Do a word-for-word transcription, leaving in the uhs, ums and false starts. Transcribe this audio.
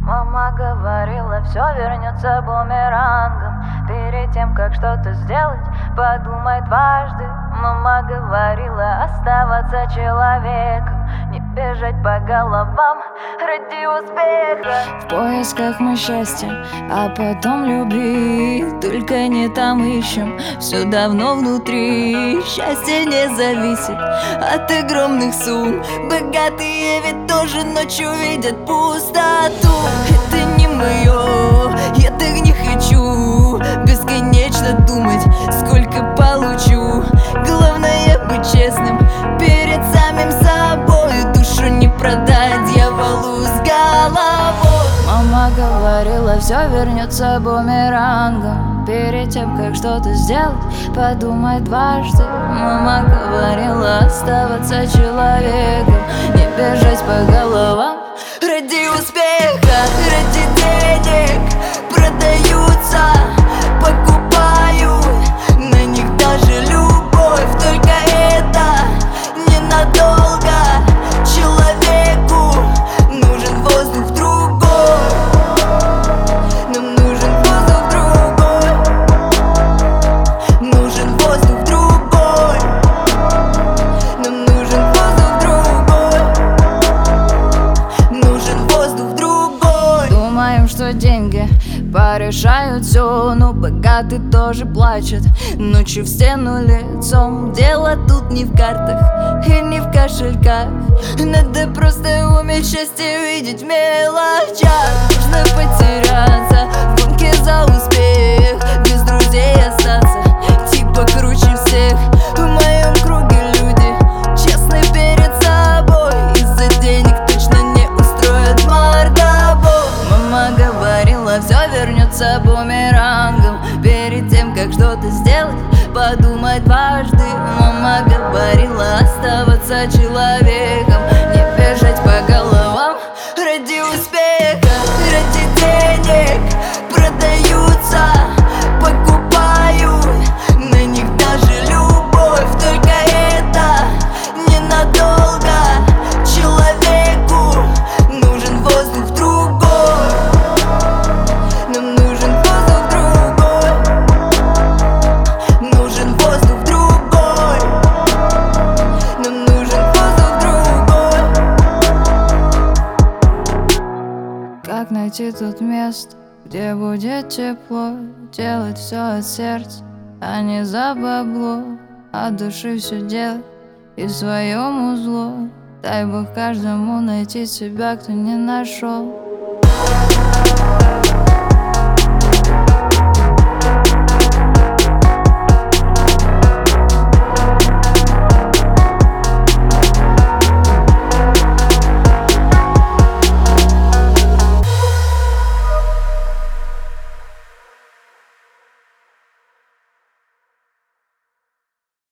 Мама говорила, все вернется бумерангом. Перед тем, как что-то сделать, подумай дважды. Мама говорила, оставаться человеком, не бежать по головам ради успеха. В поисках мы счастья, а потом любви. Только не там ищем, все давно внутри. Счастье не зависит от огромных сумм. Богатые ведь тоже ночью видят пустоту. Это не мое, я так не хочу бесконечно думать, сколько получу. Главное быть честным перед самим собой. Душу не продать дьяволу с головой. Мама говорила, все вернется бумерангом. Перед тем, как что-то сделать, подумай дважды. Мама говорила, оставаться человеком, не бежать по головам ради успеха, ради денег продаются, покупают на них даже любовь. Только это ненадолго. Человеку нужен воздух другой. Нам нужен воздух другой. Нужен воздух другой. Нам нужен воздух другой. Нужен воздух другой. Думаем, что деньги порешают все, но богатый тоже плачет ночью в стену лицом. Дело тут не в картах и не в кошельках. Надо просто уметь счастье видеть в мелочах. Нужно потеряться в гонке за успех, без друзей остаться, типа круче всех. В моем круге люди честны перед собой, из-за денег точно не устроят мордобой. Мама говорила, все вернется бумерангом. Перед тем, как что-то сделать, подумай дважды. Мама говорила, оставаться человеком, не бежать по головам ради успеха, ради денег продаются, покупают на них даже любовь. Только это ненадолго. Человеку нужен воздух другой. Нам нужен воздух другой. Нужен воздух другой. Нам нужен воздух другой. Как найти тут место, где будет тепло, делать все от сердца, а не за бабло, от души все делать и в своем узло. Дай Бог каждому найти себя, кто не нашел.